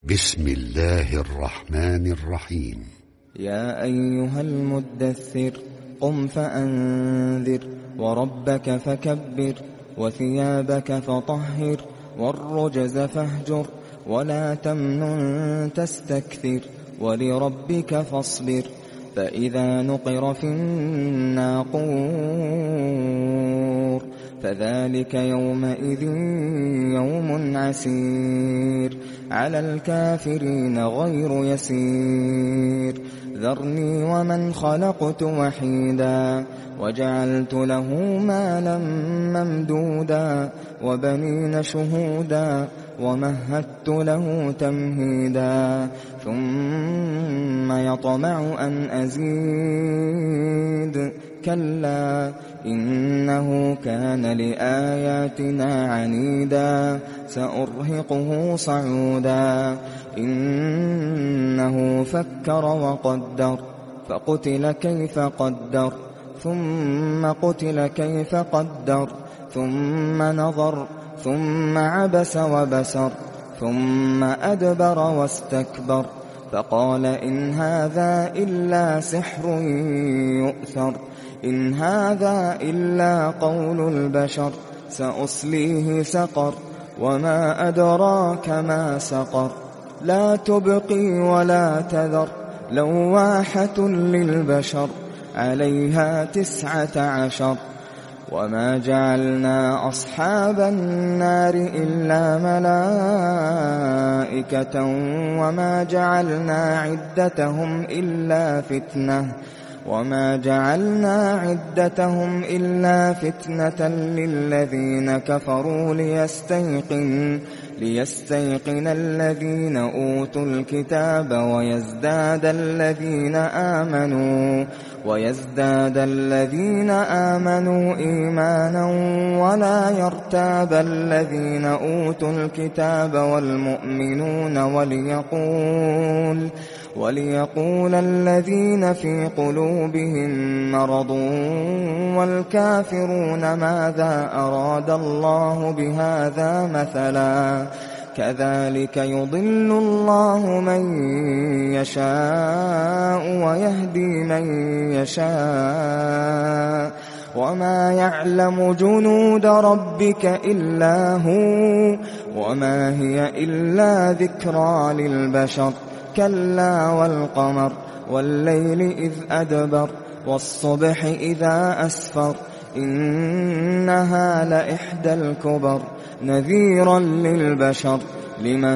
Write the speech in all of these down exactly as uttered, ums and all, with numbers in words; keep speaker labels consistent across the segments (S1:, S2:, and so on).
S1: بسم الله الرحمن الرحيم.
S2: يا أيها المدثر قم فأنذر وربك فكبر وثيابك فطهر والرجز فاهجر ولا تمنن تستكثر ولربك فاصبر فإذا نقر في الناقور فذلك يومئذ يوم عسير على الكافرين غير يسير ذرني ومن خلقت وحيدا وجعلت له مالا ممدودا وبنين شهودا ومهدت له تمهيدا ثم يطمع أن أزيد كلا إنه كان لآياتنا عنيدا سأرهقه صعودا إنه فكر وقدر فقتل كيف قدر ثم قتل كيف قدر ثم نظر ثم عبس وبسر ثم أدبر واستكبر فقال إن هذا إلا سحر يؤثر إن هذا إلا قول البشر سأصليه سقر وما أدراك ما سقر لا تبقي ولا تذر لواحة للبشر عليها تسعة عشر وما جعلنا أصحاب النار إلا ملائكة وما جعلنا عدتهم إلا فتنة وما جعلنا عدتهم إلا فتنة للذين كفروا ليستيقن ليستيقن الذين أوتوا الكتاب ويزداد الذين آمنوا ويزداد الذين آمنوا إيمانا ولا يرتاب الذين أوتوا الكتاب والمؤمنون وليقول وليقول الذين في قلوبهم مرض والكافرون ماذا أراد الله بهذا مثلا كذلك يضل الله من يشاء ويهدي من يشاء وما يعلم جنود ربك إلا هو وما هي إلا ذكرى للبشر كلا والقمر والليل إذ أدبر والصبح إذا أسفر إنها لإحدى الكبر نذيرا للبشر لمن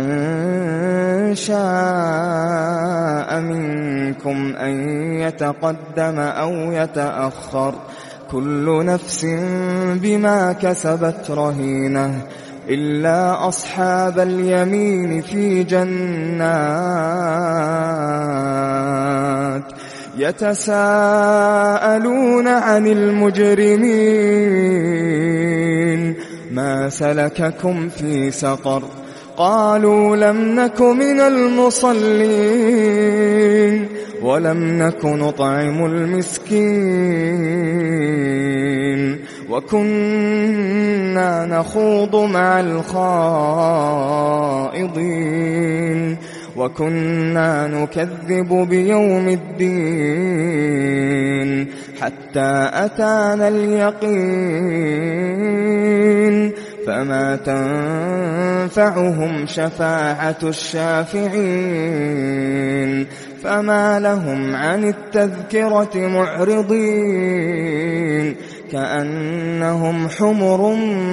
S2: شاء منكم أن يتقدم أو يتأخر كل نفس بما كسبت رهينة إلا أصحاب اليمين في جنات يتساءلون عن المجرمين ما سلككم في سقر قالوا لم نك من المصلين ولم نك نطعم المسكين وكنا نخوض مع الخائضين وكنا نكذب بيوم الدين حتى أتانا اليقين فما تنفعهم شفاعة الشافعين فما لهم عن التذكرة معرضين كأنهم حمر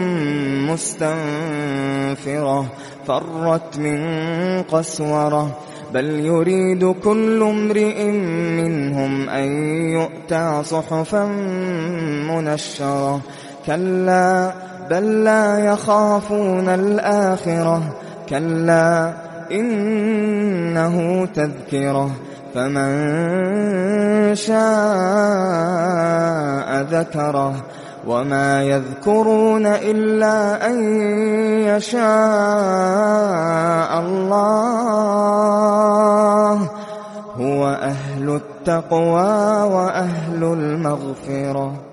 S2: مستنفرة فرت من قسورة بل يريد كل امرئ منهم أن يؤتى صحفا منشرة كلا بل لا يخافون الآخرة كلا إنه تذكرة فمن شاء ذكره وما يذكرون إلا أن يشاء الله هو أهل التقوى وأهل المغفرة.